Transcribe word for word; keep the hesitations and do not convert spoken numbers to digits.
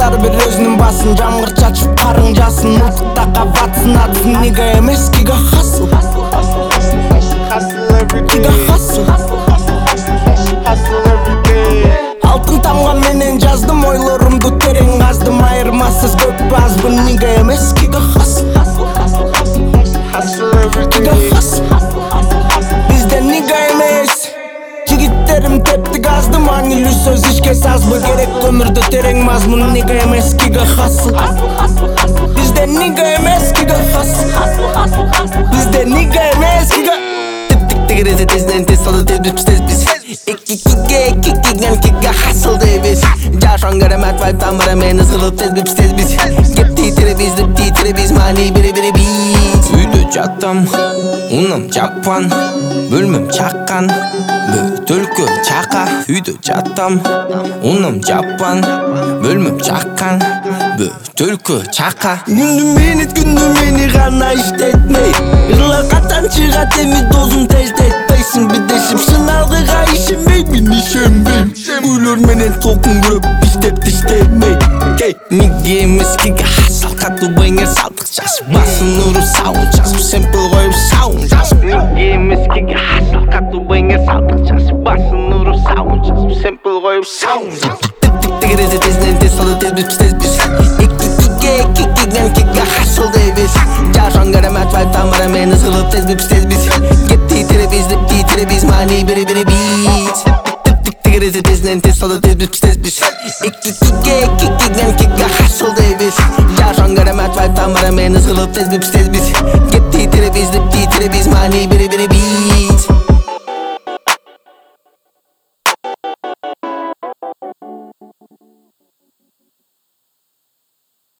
ар бир өзүнүн басын, жамгыр чачып карың жасын. Мылтыкта кабатсын атсын, нига эмес кига хасыл. Кига хасыл. Алтын тамга менен жаздым, ойлорумду терең каздым. Айырмасыз көп азбын, нига эмес кига хасыл. Кига хасыл. Бизде нига эмес. Жигиттерим тепти газдым, аңилүү сөз ишке сазбы. Керек өмүрдө терең мазмун, нига эмес кига хасыл. Бизде нига эмес кига хасыл. Бизде нига эмес кига. Типтик тигиризи тезден тез салды, тез биз тез биз. Икки киге икки киген кига хасыл дейбиз. Жашан керемет вайб тамыра мен ызгылып тез биз тез биз. Кеп титири биз, дип титири биз, мани бири бири биз. Үйдө жаттым, унум жаппан, бөлмөм чаккан, бөтөлкө чака. Үйдө жаттым, унум жаппан, бөлмөм чаккан, бөтөлкө чака. Күндү мени күндү мени гана иштетмей, ырла катан чыгат эми дозун тездетпейсиң. Бидешим сыналгыга ишенбей, мен ишенбейм. Үйлөр менен толкун көрүп иштеп иштемей. Нига эмес кига хасыл, катуу бэнгер салдык жазып. Басын уру саунд жазып, сэмпл коюп саунд жазып. Нига эмес кига хасыл, катуу бэнгер салдык жазып. Басын уру саунд жазып, сэмпл коюп саунд жазып. Типтик тигиризи тезден тез салды, тез биз тез биз. Икки киге икки киген кига хасыл дейбиз. Жашан керемет вайб тамыра мен ызгылып тез биз тез биз. Кеп титири биз, дип титири биз, мани бири бири биз. Тигиризи тезден тез салды, тез биз тез биз. Икки киге икки киген кига хасыл дейбиз. Жашан керемет вайб тамыра мен ызгылып тез биз тез биз. Кеп титири биз, дип титири биз, мани бири бири биз.